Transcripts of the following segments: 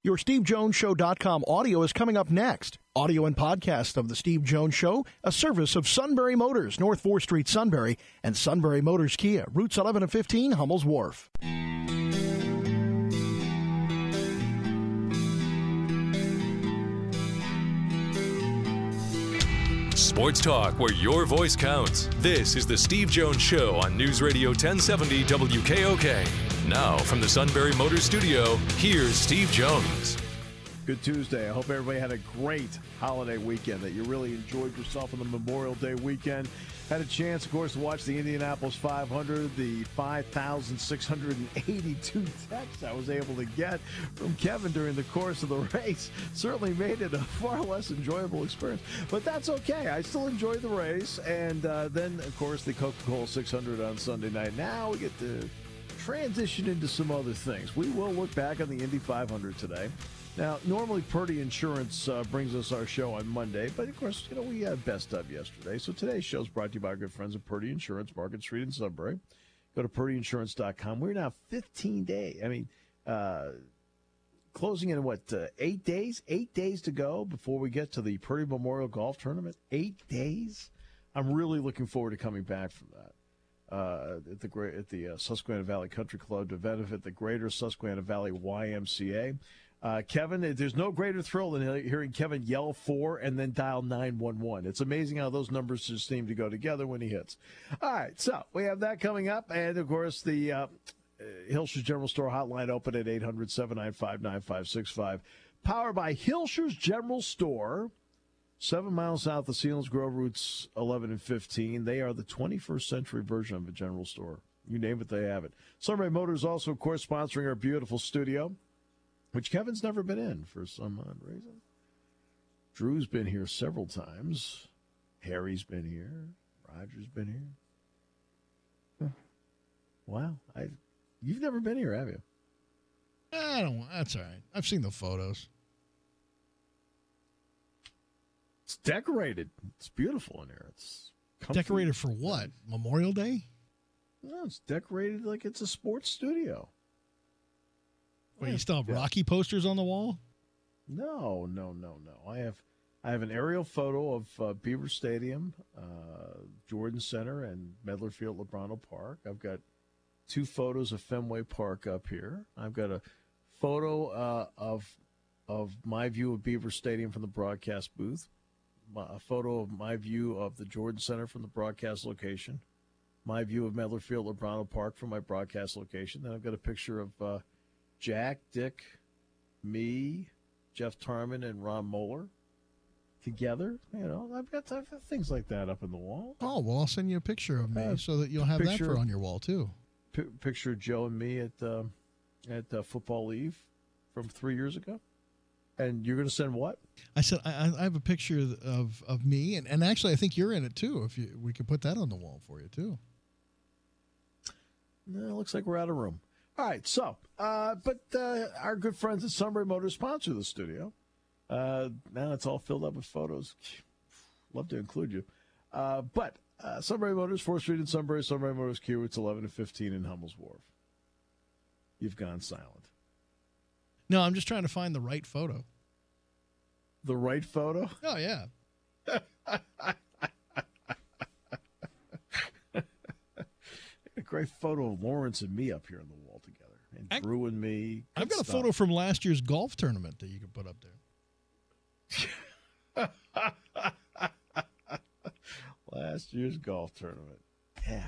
Your SteveJonesShow.com audio is coming up next. Audio and podcast of The Steve Jones Show, a service of Sunbury Motors, North 4th Street, Sunbury, and Sunbury Motors Kia, routes 11 and 15, Hummel's Wharf. Sports talk where your voice counts. This is The Steve Jones Show on News Radio 1070 WKOK. Now, from the Sunbury Motors Studio, here's Steve Jones. Good Tuesday. I hope everybody had a great holiday weekend, that you really enjoyed yourself on the Memorial Day weekend. Had a chance, of course, to watch the Indianapolis 500, the 5,682 texts I was able to get from Kevin during the course of the race. Certainly made it a far less enjoyable experience. But that's okay. I still enjoyed the race. And then, of course, the Coca-Cola 600 on Sunday night. Now we get to transition into some other things. We will look back on the Indy 500 today. Now, normally Purdy Insurance brings us our show on Monday, but of course, we had Best Of yesterday. So today's show is brought to you by our good friends at Purdy Insurance, Market Street in Sunbury. Go to purdyinsurance.com. We're now 15 days. Closing in 8 days? 8 days to go before we get to the Purdy Memorial Golf Tournament. 8 days? I'm really looking forward to coming back from that. At the Susquehanna Valley Country Club to benefit the greater Susquehanna Valley YMCA. Kevin, there's no greater thrill than hearing Kevin yell 4 and then dial 911. It's amazing how those numbers just seem to go together when he hits. All right, so we have that coming up. And, of course, the Hilscher's General Store hotline open at 800-795-9565. Powered by Hilscher's General Store. 7 miles south of Selinsgrove Grove, routes 11 and 15. They are the 21st century version of a general store. You name it, they have it. Sunbury Motors also, of course, sponsoring our beautiful studio, which Kevin's never been in for some odd reason. Drew's been here several times. Harry's been here. Roger's been here. Huh. Wow. You've never been here, have you? That's all right. I've seen the photos. It's decorated. It's beautiful in here. It's comfy. Decorated for what? Memorial Day? No, it's decorated like it's a sports studio. Wait, you still have Rocky posters on the wall? No. I have an aerial photo of Beaver Stadium, Jordan Center, and Medler Field, Lebrano Park. I've got 2 photos of Fenway Park up here. I've got a photo of my view of Beaver Stadium from the broadcast booth, a photo of my view of the Jordan Center from the broadcast location, my view of Medler Field, Lebrano Park from my broadcast location. Then I've got a picture of Jack, Dick, me, Jeff Tarman, and Ron Moeller together. I've got things like that up in the wall. Oh, well, I'll send you a picture of me so that you'll have that for on your wall, too. Picture of Joe and me at Football Eve from 3 years ago. And you're going to send what? I said I have a picture of me, and actually I think you're in it, too. We could put that on the wall for you, too. No, it looks like we're out of room. All right, so, but our good friends at Sunbury Motors sponsor the studio. Now it's all filled up with photos. Love to include you. But Sunbury Motors, 4th Street in Sunbury, Sunbury Motors Kia, routes 11 and 15 in Hummel's Wharf. You've gone silent. No, I'm just trying to find the right photo. The right photo? Oh, yeah. A great photo of Lawrence and me up here on the wall together. And Drew and me. I've got a photo from last year's golf tournament that you can put up there. Last year's golf tournament. Yeah.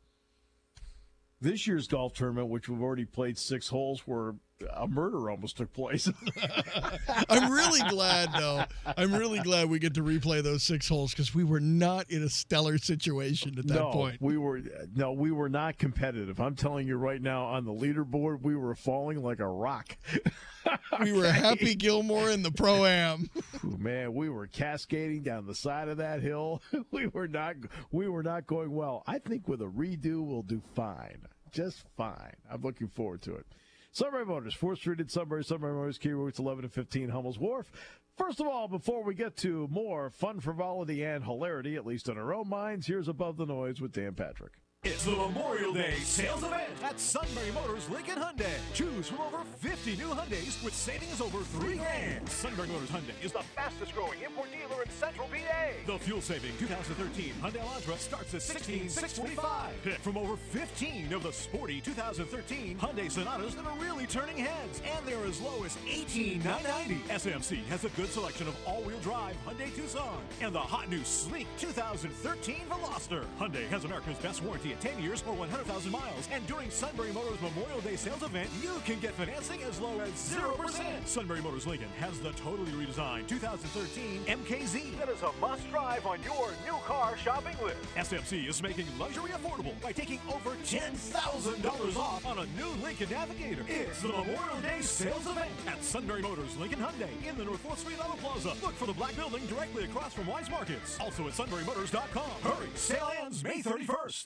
This year's golf tournament, which we've already played 6 holes, where a murder almost took place. I'm really glad, though. I'm really glad we get to replay those 6 holes because we were not in a stellar situation at that point. We were not competitive. I'm telling you right now, on the leaderboard, we were falling like a rock. We were Happy Gilmore in the Pro-Am. Man, we were cascading down the side of that hill. We were not going well. I think with a redo, we'll do fine. Just fine. I'm looking forward to it. Sunbury Motors, 4th Street in Sunbury, Sunbury Motors, Kia routes 11 and 15, Hummel's Wharf. First of all, before we get to more fun, frivolity, and hilarity, at least in our own minds, here's Above the Noise with Dan Patrick. It's the Memorial Day sales event at Sunbury Motors Lincoln Hyundai. Choose from over 50 new Hyundais with savings over $3,000. Sunbury Motors Hyundai is the fastest growing import dealer in Central PA. The fuel-saving 2013 Hyundai Elantra starts at $16,645. Pick from over 15 of the sporty 2013 Hyundai Sonatas that are really turning heads, and they're as low as $18,990. SMC has a good selection of all-wheel drive Hyundai Tucson and the hot new sleek 2013 Veloster. Hyundai has America's best warranty at 10 years or 100,000 miles. And during Sunbury Motors Memorial Day sales event, you can get financing as low as 0%. Sunbury Motors Lincoln has the totally redesigned 2013 MKZ that is a must-drive on your new car shopping list. SMC is making luxury affordable by taking over $10,000 off on a new Lincoln Navigator. It's the Memorial Day sales event at Sunbury Motors Lincoln Hyundai in the North 4th Street Auto Plaza. Look for the black building directly across from Wise Markets. Also at sunburymotors.com. Hurry, sale ends May 31st.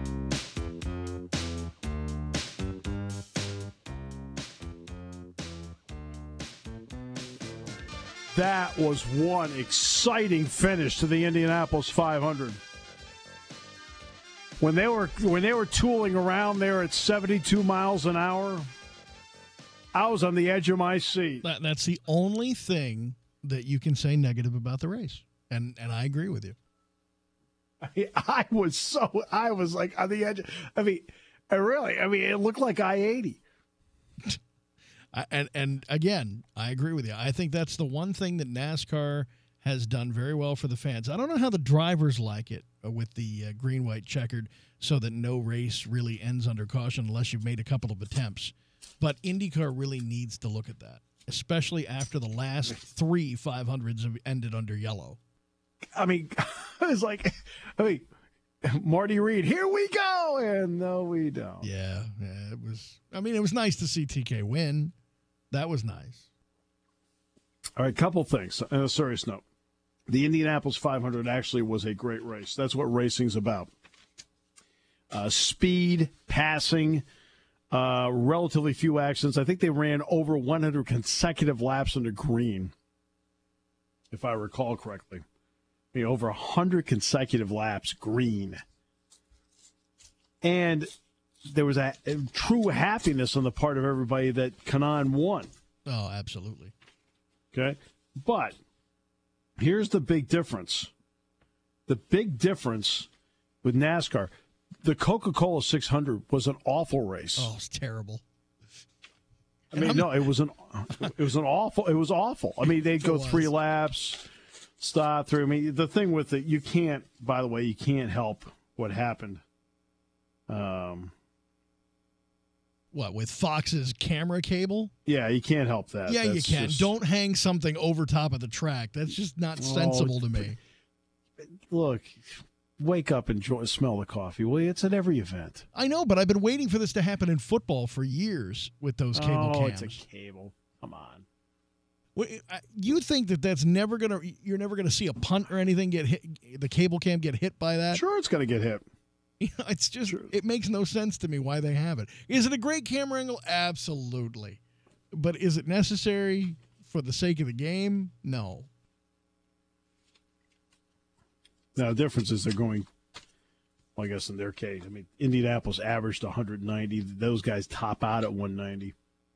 That was one exciting finish to the Indianapolis 500. When they were tooling around there at 72 miles an hour, I was on the edge of my seat. That's the only thing that you can say negative about the race, and I agree with you. I was like on the edge. It looked like I-80. And again, I agree with you. I think that's the one thing that NASCAR has done very well for the fans. I don't know how the drivers like it with the green, white, checkered, so that no race really ends under caution unless you've made a couple of attempts. But IndyCar really needs to look at that, especially after the last 3 500s have ended under yellow. I mean, Marty Reed, here we go, and no, we don't. Yeah, it was. I mean, it was nice to see TK win. That was nice. All right, couple things. On a serious note, the Indianapolis 500 actually was a great race. That's what racing's about. Speed, passing, relatively few accidents. I think they ran over 100 consecutive laps under green, if I recall correctly. I mean, over 100 consecutive laps green. And there was a true happiness on the part of everybody that Kanaan won. Oh, absolutely. Okay? But here's the big difference. The big difference with NASCAR, the Coca-Cola 600 was an awful race. Oh, it's terrible. I mean, no, it was awful. I mean, they'd go 3 laps, stop through. I mean, the thing with it, you can't help what happened. What, with Fox's camera cable? Yeah, you can't help that. Yeah, you can. Don't hang something over top of the track. That's just not sensible to me. Look, wake up and smell the coffee, will you? It's at every event. I know, but I've been waiting for this to happen in football for years with those cable cams. Oh, it's a cable. Come on. You think that's never gonna? You're never gonna see a punt or anything get hit? The cable cam get hit by that? Sure, it's gonna get hit. It's just It makes no sense to me why they have it. Is it a great camera angle? Absolutely, but is it necessary for the sake of the game? No. Now the difference is they're going. Well, I guess in their case, I mean, Indianapolis averaged 190. Those guys top out at 190.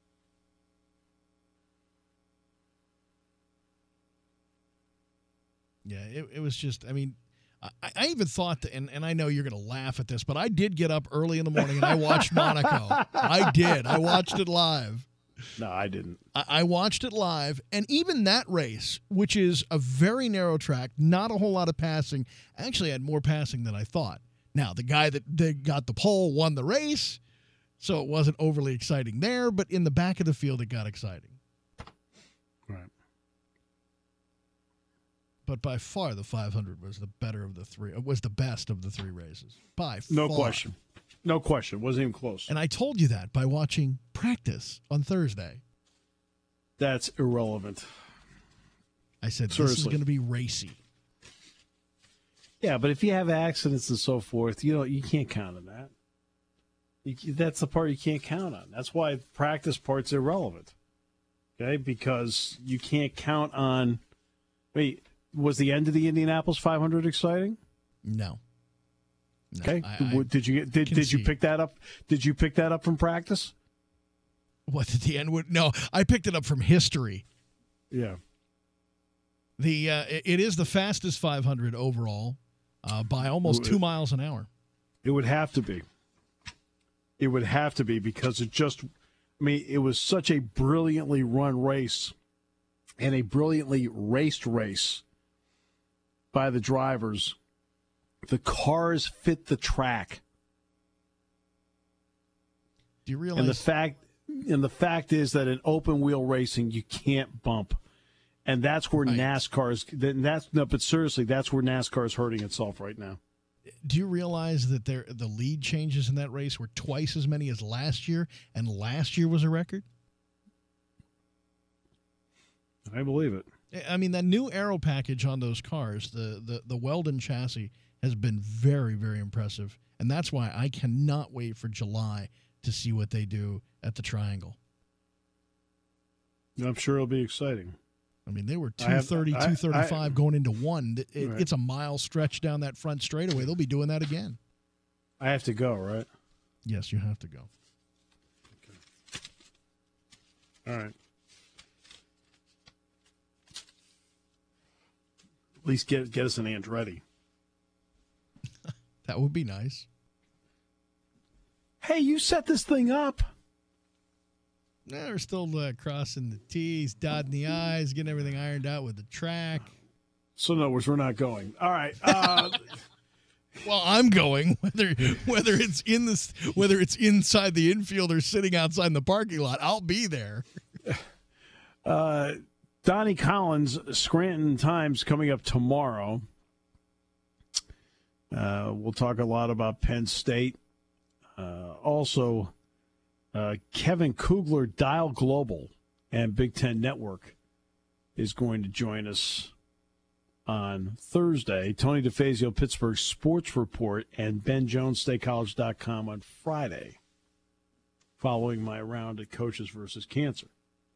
Yeah, it was just, I mean, I even thought that, and I know you're going to laugh at this, but I did get up early in the morning and I watched Monaco. I did. I watched it live. No, I didn't. I watched it live, and even that race, which is a very narrow track, not a whole lot of passing, actually had more passing than I thought. Now, the guy that got the pole won the race, so it wasn't overly exciting there, but in the back of the field, it got exciting. Right. But by far, the 500 was the better of the three. It was the best of the 3 races. By no far. question. No question. Wasn't even close. And I told you that by watching practice on Thursday. That's irrelevant. I said, Seriously. This is going to be racy. Yeah, but if you have accidents and so forth, you can't count on that. That's the part you can't count on. That's why the practice part's irrelevant. Okay? Because you can't count on. Was the end of the Indianapolis 500 exciting? No. Okay. Did you pick that up? Did you pick that up from practice? What at the end? No, I picked it up from history. Yeah. It is the fastest 500 overall by almost 2 miles an hour. It would have to be. It would have to be because it was such a brilliantly run race and a brilliantly raced race by the drivers. The cars fit the track. Do you realize? And the fact is that in open wheel racing you can't bump, and that's where But seriously, that's where NASCAR is hurting itself right now. Do you realize that the lead changes in that race were twice as many as last year, and last year was a record? I believe it. I mean, that new aero package on those cars, the Weldon chassis, has been very, very impressive. And that's why I cannot wait for July to see what they do at the Triangle. I'm sure it'll be exciting. I mean, they were 230, 235 going into one. Right. It's a mile stretch down that front straightaway. They'll be doing that again. I have to go, right? Yes, you have to go. Okay. All right. At least get us an Andretti. That would be nice. Hey, you set this thing up. No, we're still crossing the T's, dotting the I's, getting everything ironed out with the track. So, in other words, we're not going. All right. Well, I'm going. Whether it's inside the infield or sitting outside in the parking lot, I'll be there. Donnie Collins, Scranton Times, coming up tomorrow. We'll talk a lot about Penn State. Also, Kevin Kugler, Dial Global and Big Ten Network, is going to join us on Thursday. Tony DeFazio, Pittsburgh Sports Report, and Ben Jones, StateCollege.com on Friday, following my round at Coaches versus Cancer.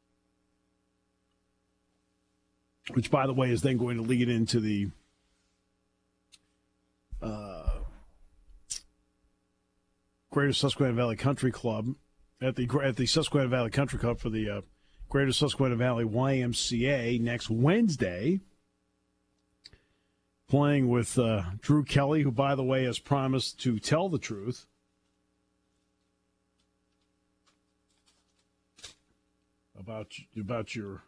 Which, by the way, is then going to lead into the Greater Susquehanna Valley Country Club at the Susquehanna Valley Country Club for the Greater Susquehanna Valley YMCA next Wednesday, playing with Drew Kelly, who, by the way, has promised to tell the truth about your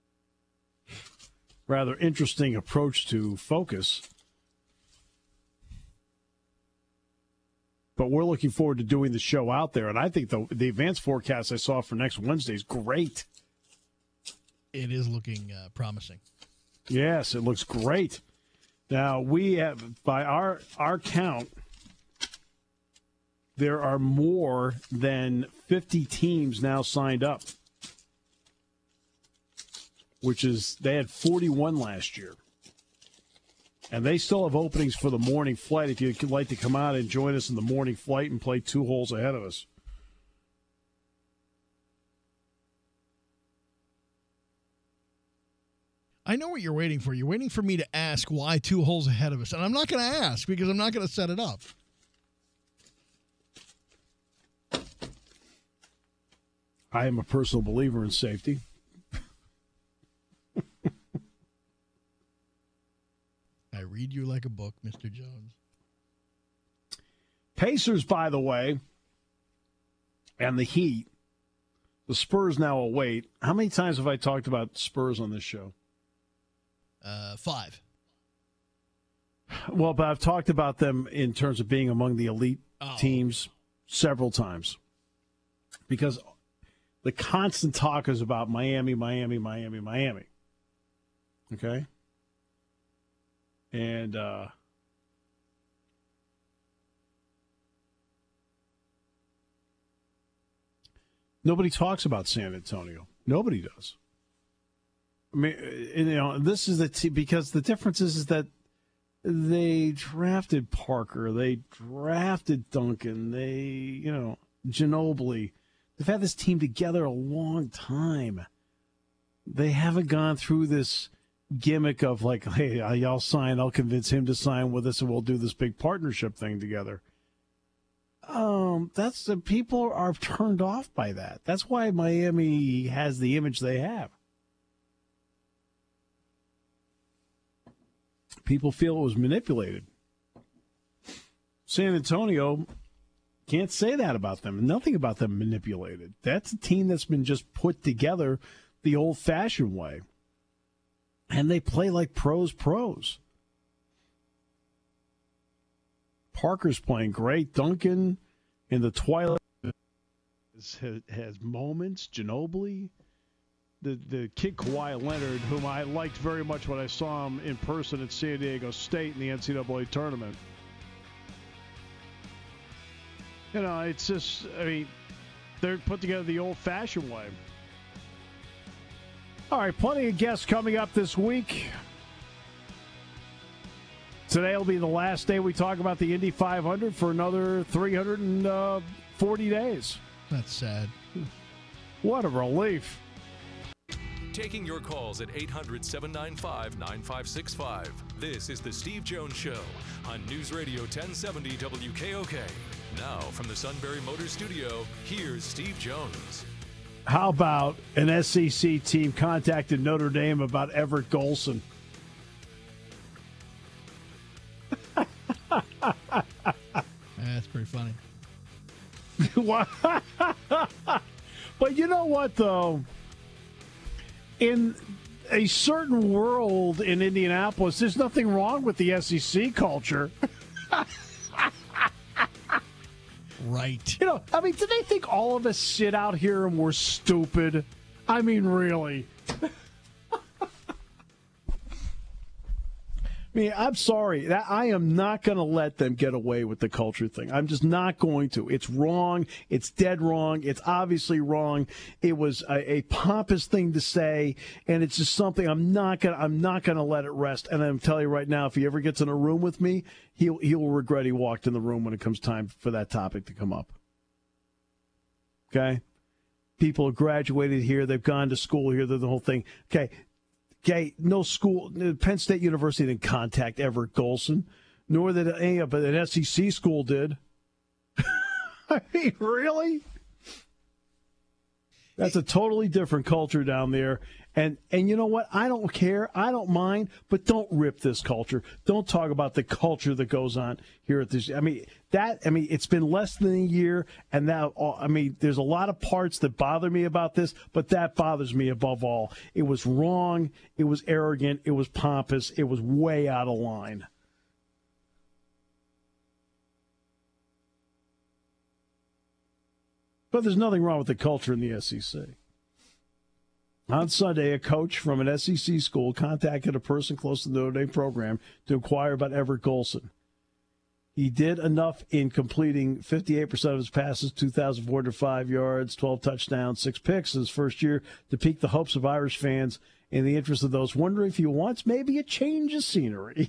rather interesting approach to focus. But we're looking forward to doing the show out there, and I think the advanced forecast I saw for next Wednesday is great. It is looking promising. Yes, it looks great. Now, we have, by our count, there are more than 50 teams now signed up, which is, they had 41 last year. And they still have openings for the morning flight if you'd like to come out and join us in the morning flight and play 2 holes ahead of us. I know what you're waiting for. You're waiting for me to ask why 2 holes ahead of us. And I'm not going to ask because I'm not going to set it up. I am a personal believer in safety. I read you like a book, Mr. Jones. Pacers, by the way, and the Heat, the Spurs now await. How many times have I talked about Spurs on this show? 5. Well, but I've talked about them in terms of being among the elite teams several times. Because the constant talk is about Miami. Okay? And nobody talks about San Antonio. Nobody does. I mean, this is because the difference is that they drafted Parker, they drafted Duncan, Ginobili. They've had this team together a long time. They haven't gone through this gimmick of like, hey, y'all sign, I'll convince him to sign with us, and we'll do this big partnership thing together. That's the people are turned off by that. That's why Miami has the image they have. People feel it was manipulated. San Antonio can't say that about them. Nothing about them manipulated. That's a team that's been just put together the old-fashioned way. And they play like pros. Parker's playing great. Duncan in the twilight has moments. Ginobili. The kid Kawhi Leonard, whom I liked very much when I saw him in person at San Diego State in the NCAA tournament. You know, it's just, I mean, they're put together the old-fashioned way. All right, plenty of guests coming up this week. Today will be the last day we talk about the Indy 500 for another 340 days. That's sad. What a relief. Taking your calls at 800-795-9565. This is the Steve Jones Show on News Radio 1070 WKOK. Now, from the Sunbury Motors Studio, here's Steve Jones. How about an SEC team contacted Notre Dame about Everett Golson? That's pretty funny. But you know what, though? In a certain world in Indianapolis, there's nothing wrong with the SEC culture. Right. You know, I mean, do they think all of us sit out here and we're stupid? I mean, really. I mean, I'm sorry. I am not going to let them get away with the culture thing. I'm just not going to. It's wrong. It's dead wrong. It's obviously wrong. It was a pompous thing to say, and it's just something I'm not going to let it rest. And I'm telling you right now, if he ever gets in a room with me, he'll regret he walked in the room when it comes time for that topic to come up. Okay? People have graduated here. They've gone to school here. They're the whole thing. Okay, no school. Penn State University didn't contact Everett Golson, nor did any of an SEC school did. I mean, really? That's a totally different culture down there. And you know what? I don't care. I don't mind. But don't rip this culture. Don't talk about the culture that goes on here at this. I mean, it's been less than a year, and now, I mean, there's a lot of parts that bother me about this, but that bothers me above all. It was wrong. It was arrogant. It was pompous. It was way out of line. But there's nothing wrong with the culture in the SEC. On Sunday, a coach from an SEC school contacted a person close to the Notre Dame program to inquire about Everett Golson. He did enough in completing 58% of his passes, 2,405 yards, 12 touchdowns, 6 picks his first year to pique the hopes of Irish fans in the interest of those wondering if he wants maybe a change of scenery.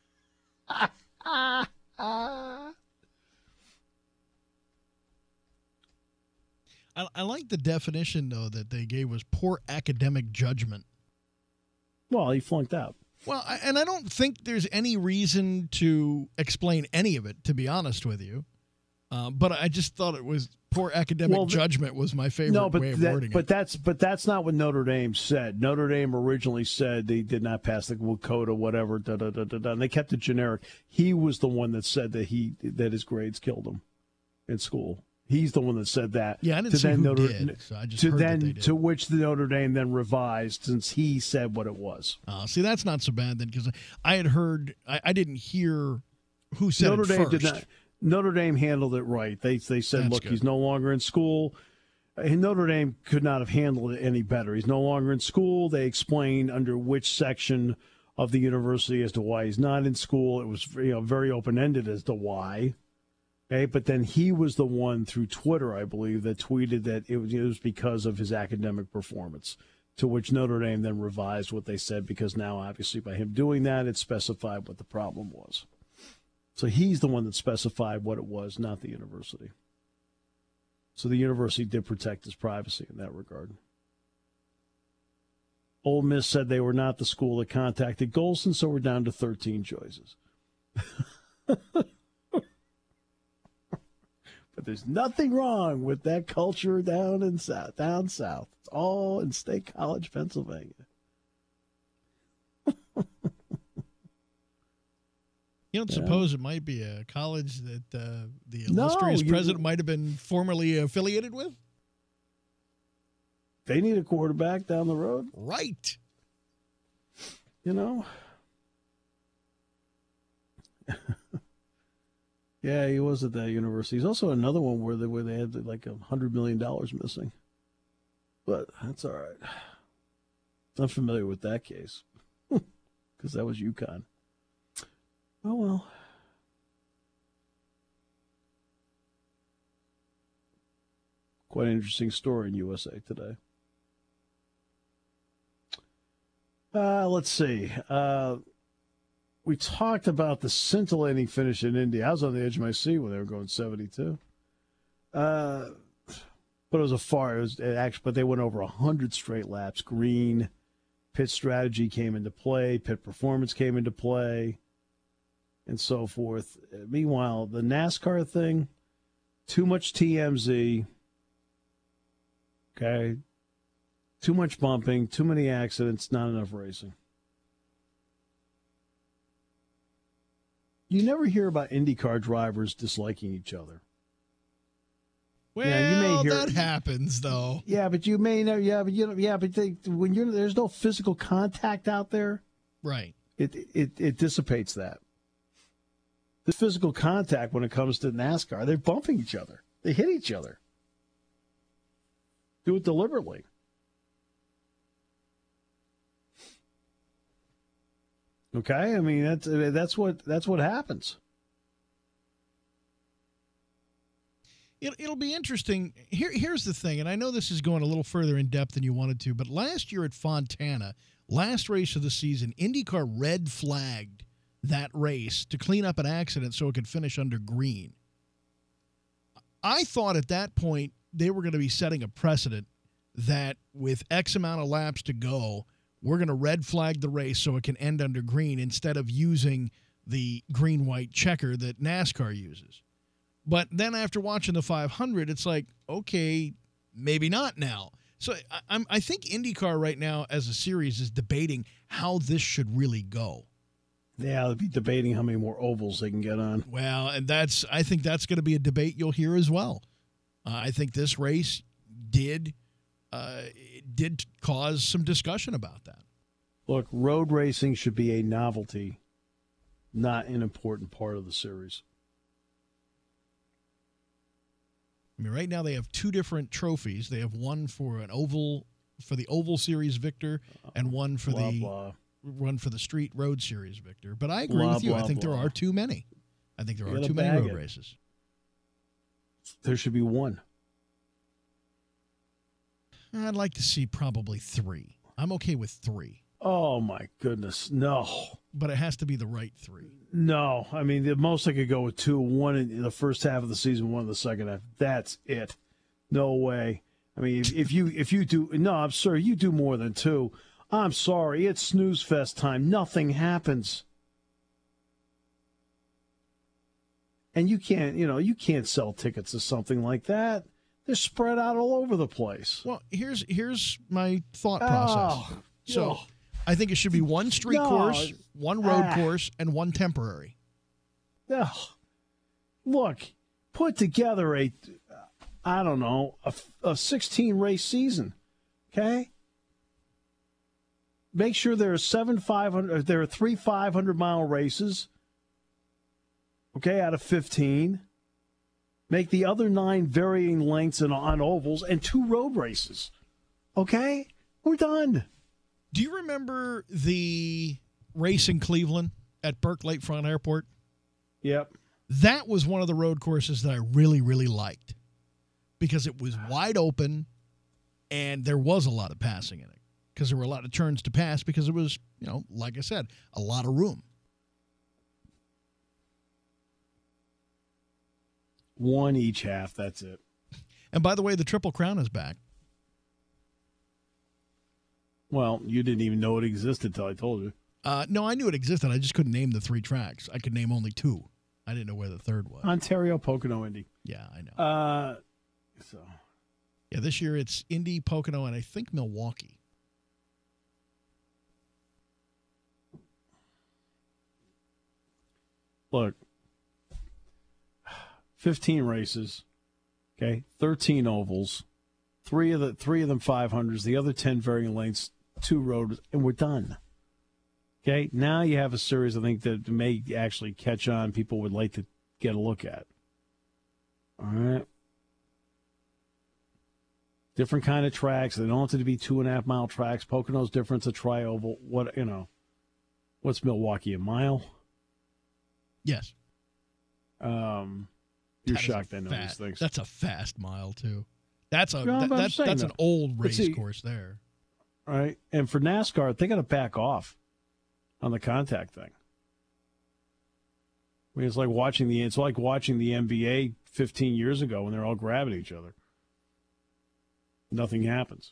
I like the definition, though, that they gave was poor academic judgment. Well, he flunked out. Well, and I don't think there's any reason to explain any of it, to be honest with you. But I just thought it was poor academic judgment was my favorite way of wording it. But that's not what Notre Dame said. Notre Dame originally said they did not pass the quota, whatever, and they kept it generic. He was the one that said that his grades killed him in school. He's the one that said that. Yeah, I didn't say who did, so I just heard that they did. To which the Notre Dame then revised since he said what it was. See, that's not so bad then, because I had heard, I didn't hear who said Notre Dame first. did not. Notre Dame handled it right. They said, that's look, good. He's no longer in school. Notre Dame could not have handled it any better. He's no longer in school. They explained under which section of the university as to why he's not in school. It was very open-ended as to why. Okay, but then he was the one through Twitter, I believe, that tweeted that it was because of his academic performance, to which Notre Dame then revised what they said, because now, obviously, by him doing that, it specified what the problem was. So he's the one that specified what it was, not the university. So the university did protect his privacy in that regard. Ole Miss said they were not the school that contacted Golson, so we're down to 13 choices. But there's nothing wrong with that culture down south. It's all in State College, Pennsylvania. You don't suppose it might be a college that the illustrious president might have been formerly affiliated with? They need a quarterback down the road. Right. You know? Yeah, he was at that university. He's also another one where they had like $100 million missing. But that's all right. I'm familiar with that case because that was UConn. Oh, well. Quite an interesting story in USA Today. Let's see. We talked about the scintillating finish in Indy. I was on the edge of my seat when they were going 72. But it was but they went over 100 straight laps. Green, pit strategy came into play, pit performance came into play, and so forth. Meanwhile, the NASCAR thing, too much TMZ, okay? Too much bumping, too many accidents, not enough racing. You never hear about IndyCar drivers disliking each other. Well, you may hear, that happens, though. Yeah, but you may know. Yeah, but there's no physical contact out there, right? It dissipates that. The physical contact when it comes to NASCAR, they're bumping each other. They hit each other. Do it deliberately. Okay, I mean that's what happens. It'll be interesting. Here's the thing, and I know this is going a little further in depth than you wanted to, but last year at Fontana, last race of the season, IndyCar red flagged that race to clean up an accident so it could finish under green. I thought at that point they were going to be setting a precedent that with X amount of laps to go, we're going to red flag the race so it can end under green instead of using the green-white checker that NASCAR uses. But then after watching the 500, it's like, okay, maybe not now. So I think IndyCar right now as a series is debating how this should really go. Yeah, they'll be debating how many more ovals they can get on. Well, and I think that's going to be a debate you'll hear as well. I think this race did cause some discussion about that. Look, road racing should be a novelty, not an important part of the series. I mean, right now they have two different trophies. They have one for an oval, for the Oval Series victor, and one for one for the Street Road Series victor. But I agree with you. I think there are too many. I think there are too many road races. There should be one. I'd like to see probably 3. I'm okay with 3. Oh, my goodness. No. But it has to be the right 3. No. I mean, the most I could go with 2, one in the first half of the season, one in the second half. That's it. No way. I mean, if you do, no, I'm sorry, you do more than 2. I'm sorry. It's snooze fest time. Nothing happens. And you can't sell tickets to something like that. They're spread out all over the place. Well, here's my thought process. So I think it should be one street course, one road course, and one temporary. Look, put together a 16-race season, okay? Make sure there are 3 500-mile races, okay, out of 15. Make the other 9 varying lengths on ovals and 2 road races. Okay? We're done. Do you remember the race in Cleveland at Burke Lakefront Airport? Yep. That was one of the road courses that I really, really liked because it was wide open and there was a lot of passing in it because there were a lot of turns to pass because it was, like I said, a lot of room. One each half, that's it. And by the way, the Triple Crown is back. Well, you didn't even know it existed until I told you. No, I knew it existed. I just couldn't name the 3 tracks. I could name only 2. I didn't know where the third was. Ontario, Pocono, Indy. Yeah, I know. So Yeah, this year it's Indy, Pocono, and I think Milwaukee. Look, 15 races, okay, 13 ovals, three of them 500s, the other 10 varying lengths, 2 roads, and we're done. Okay, now you have a series I think that may actually catch on. People would like to get a look at. All right. Different kind of tracks. They don't have to be 2.5 mile tracks. Pocono's different. It's a tri-oval. What's Milwaukee, a mile? Yes. You're shocked I know these things. That's a fast mile too. That's a No, that's an old race course there. All right. And for NASCAR, they got to back off on the contact thing. I mean, it's like watching the NBA 15 years ago when they're all grabbing each other. Nothing happens.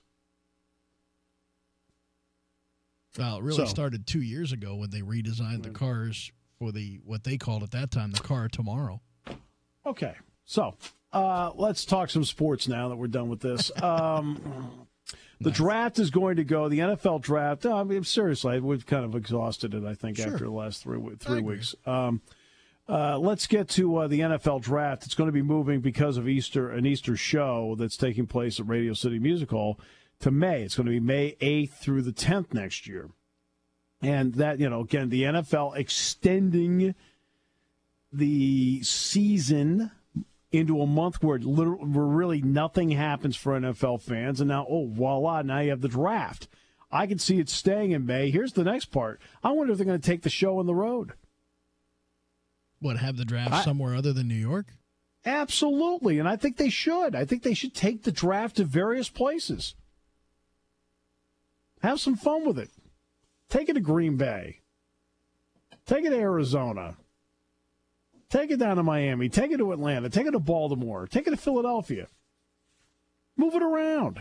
Well, it really started 2 years ago when they redesigned the cars for what they called at that time the car tomorrow. Okay, so let's talk some sports now that we're done with this. The draft is going to go. The NFL draft. I mean, seriously, we've kind of exhausted it. I think after the last three weeks. Let's get to the NFL draft. It's going to be moving because of an Easter show that's taking place at Radio City Music Hall to May. It's going to be May 8th through the 10th next year. And that, again, the NFL extending the season into a month where really nothing happens for NFL fans. And now, voila, now you have the draft. I can see it staying in May. Here's the next part. I wonder if they're going to take the show on the road. What, have the draft somewhere other than New York? Absolutely, and I think they should. I think they should take the draft to various places. Have some fun with it. Take it to Green Bay. Take it to Arizona. Take it down to Miami. Take it to Atlanta. Take it to Baltimore. Take it to Philadelphia. Move it around.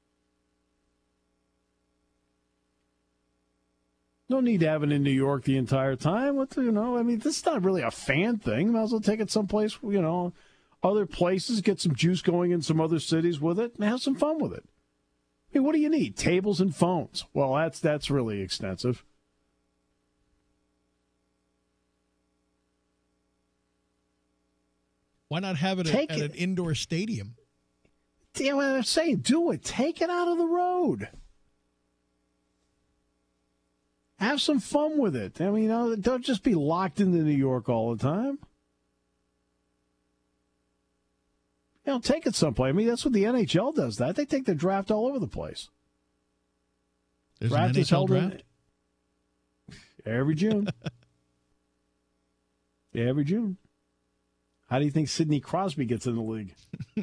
No need to have it in New York the entire time. This is not really a fan thing. Might as well take it someplace, other places, get some juice going in some other cities with it, and have some fun with it. I mean, what do you need? Tables and phones. Well, that's really extensive. Why not have it at an indoor stadium? Yeah, what I'm saying, do it. Take it out of the road. Have some fun with it. I mean, don't just be locked into New York all the time. Take it someplace. I mean, that's what the NHL does. That they take their draft all over the place. There's draft an NHL draft every June. Every June. How do you think Sidney Crosby gets in the league?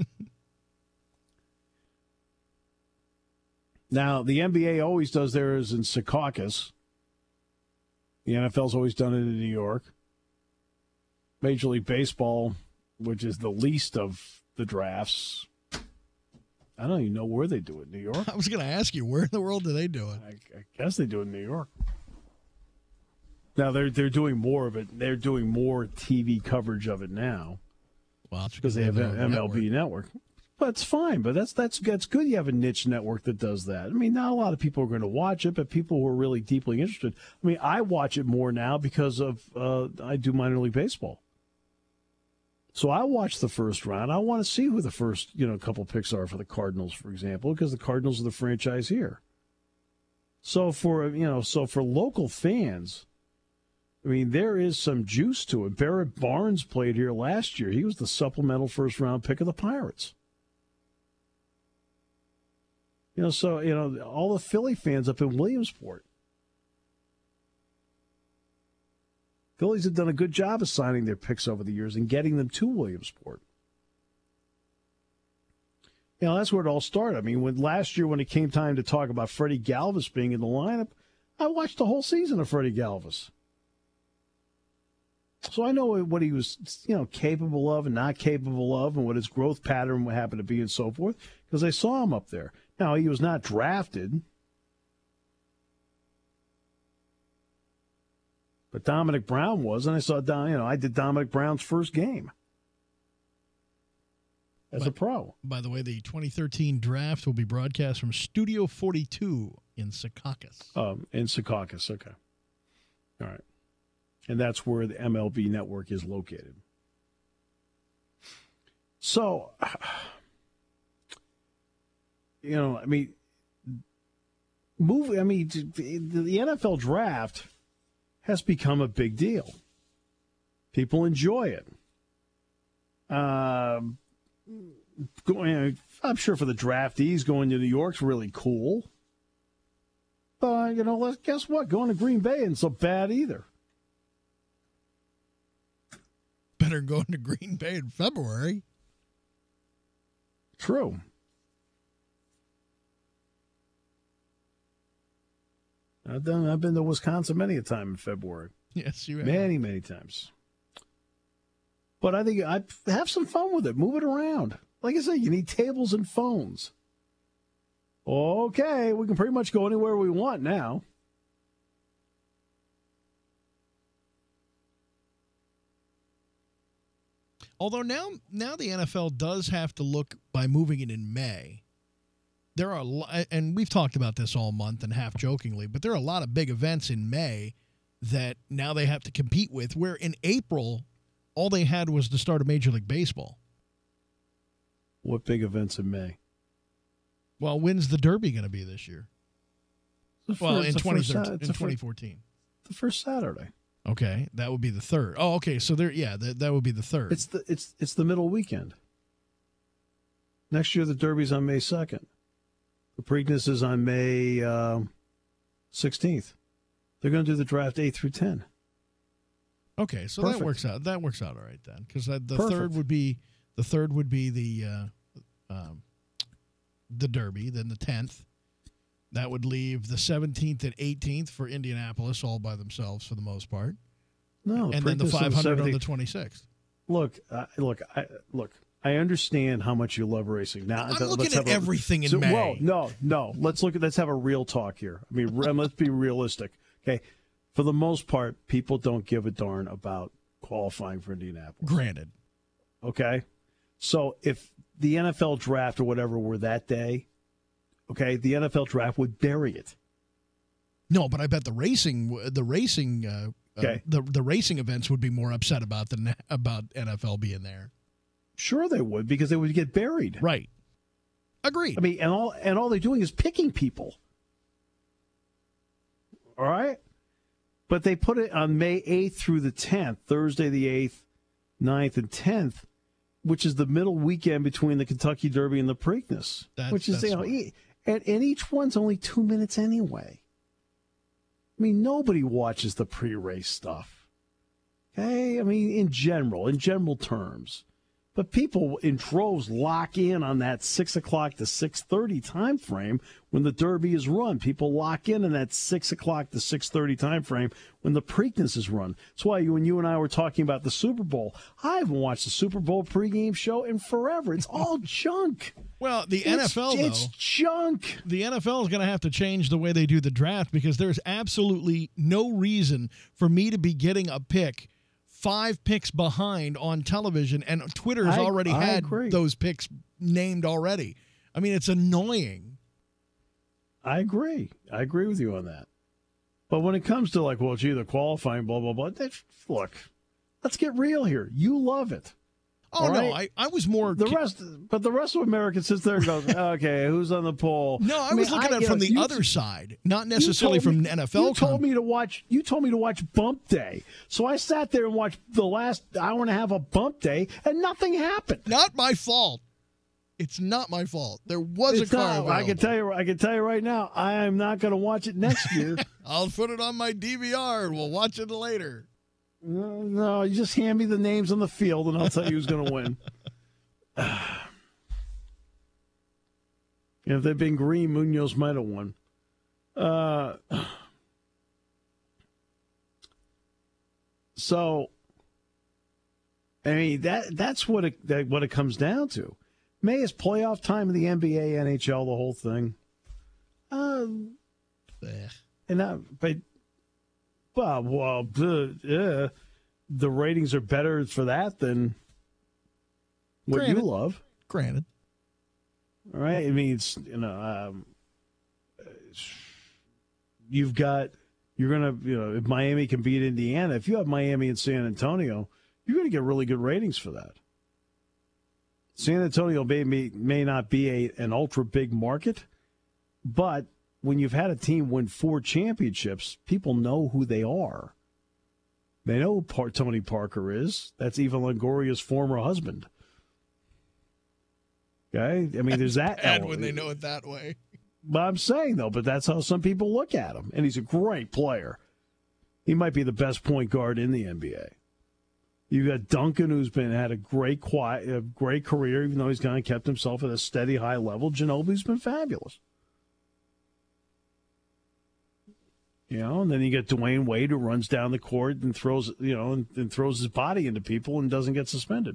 Now, the NBA always does theirs in Secaucus. The NFL's always done it in New York. Major League Baseball, which is the least of the drafts, I don't even know where they do it in New York. I was going to ask you, where in the world do they do it? I guess they do it in New York. Now, they're doing more of it. They're doing more TV coverage of it now. Well, it's because they have an MLB network. But it's fine. But that's good. You have a niche network that does that. I mean, not a lot of people are going to watch it, but people who are really deeply interested. I mean, I watch it more now because of I do minor league baseball. So I watch the first round. I want to see who the first couple picks are for the Cardinals, for example, because the Cardinals are the franchise here. So for local fans, I mean, there is some juice to it. Barrett Barnes played here last year. He was the supplemental first-round pick of the Pirates. All the Philly fans up in Williamsport. Phillies have done a good job of signing their picks over the years and getting them to Williamsport. That's where it all started. I mean, last year when it came time to talk about Freddie Galvis being in the lineup, I watched the whole season of Freddie Galvis. So I know what he was, capable of and not capable of, and what his growth pattern would happen to be, and so forth, because I saw him up there. Now, he was not drafted, But Dominic Brown was, and I saw I did Dominic Brown's first game as a pro. By the way, the 2013 draft will be broadcast from Studio 42 in Secaucus. In Secaucus, okay. All right. And that's where the MLB network is located. So, the NFL draft has become a big deal. People enjoy it. I'm sure for the draftees, going to New York's really cool. But, guess what? Going to Green Bay isn't so bad either. Better going to Green Bay in February. True. I've been to Wisconsin many a time in February. Yes, you have. Many, many times. But I think I have some fun with it. Move it around. Like I said, you need tables and phones. Okay, we can pretty much go anywhere we want now. Although now the NFL does have to look, by moving it in May, there are, and we've talked about this all month and half jokingly, but there are a lot of big events in May that now they have to compete with, where in April, all they had was the start of Major League Baseball. What big events in May? Well, when's the Derby going to be this year? Well, in 2014. The first Saturday. Okay, that would be the third. Oh, okay, so that would be the third. It's the middle weekend. Next year the Derby's on May 2nd. The Preakness is on May 16th. They're going to do the draft 8 through 10. Okay, so Perfect. that works out. That works out all right then, because the Perfect. third would be the Derby. Then the 10th, that would leave the 17th and 18th for Indianapolis all by themselves for the most part. No, and then the 500 on the 26th. Look. I understand how much you love racing. Now I'm looking at everything in May. Well, no. Let's have a real talk here. I mean, let's be realistic. Okay, for the most part, people don't give a darn about qualifying for Indianapolis. Granted. Okay, so if the NFL draft or whatever were that day, okay, the NFL draft would bury it. No, but I bet the racing events would be more upset about NFL being there. Sure, they would, because they would get buried. Right. Agreed. I mean, and all they're doing is picking people. All right? But they put it on May 8th through the 10th, Thursday the 8th, 9th, and 10th, which is the middle weekend between the Kentucky Derby and the Preakness. And each one's only 2 minutes anyway. I mean, nobody watches the pre-race stuff. Okay? I mean, in general terms. But people in droves lock in on that 6 o'clock to 6:30 time frame when the Derby is run. People lock in that 6 o'clock to 6:30 time frame when the Preakness is run. That's why when you and I were talking about the Super Bowl, I haven't watched the Super Bowl pregame show in forever. It's all junk. Well, it's junk. The NFL is going to have to change the way they do the draft, because there's absolutely no reason for me to be getting a pick 5 picks behind on television, and Twitter has already had those picks named already. I mean, it's annoying. I agree with you on that. But when it comes to it's either qualifying, blah, blah, blah, look, let's get real here. You love it. Oh, no, I was more... The rest of America sits there and goes, okay, who's on the poll? No, I was looking at it from the other side, not necessarily from NFL. You told me to watch Bump Day. So I sat there and watched the last hour and a half of Bump Day, and nothing happened. Not my fault. It's not my fault. There was a car available. I can tell you right now, I am not going to watch it next year. I'll put it on my DVR and we'll watch it later. No, you just hand me the names on the field, and I'll tell you who's going to win. If they'd been green, Munoz might have won. So, I mean, that's what it comes down to. May is playoff time in the NBA, NHL, the whole thing. But Well, the ratings are better for that than what you love. Granted. All right? I mean, you're going to, if Miami can beat Indiana, if you have Miami and San Antonio, you're going to get really good ratings for that. San Antonio may not be an ultra-big market, but when you've had a team win 4 championships, people know who they are. They know who Tony Parker is. That's Eva Longoria's former husband. Okay? I mean, there's that element. When they know it that way. But I'm saying, though, but that's how some people look at him. And he's a great player. He might be the best point guard in the NBA. You got Duncan, who's had a great career, even though he's kind of kept himself at a steady high level. Ginobili's been fabulous. And then you get Dwayne Wade, who runs down the court and throws his body into people and doesn't get suspended.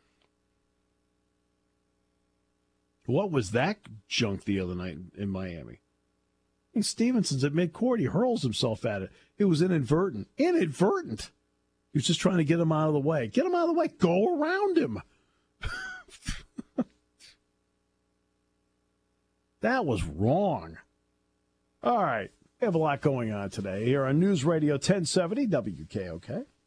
What was that junk the other night in Miami? And Stevenson's at midcourt. He hurls himself at it. It was inadvertent. Inadvertent. He was just trying to get him out of the way. Get him out of the way. Go around him. That was wrong. All right. We have a lot going on today here on News Radio 1070 WKOK.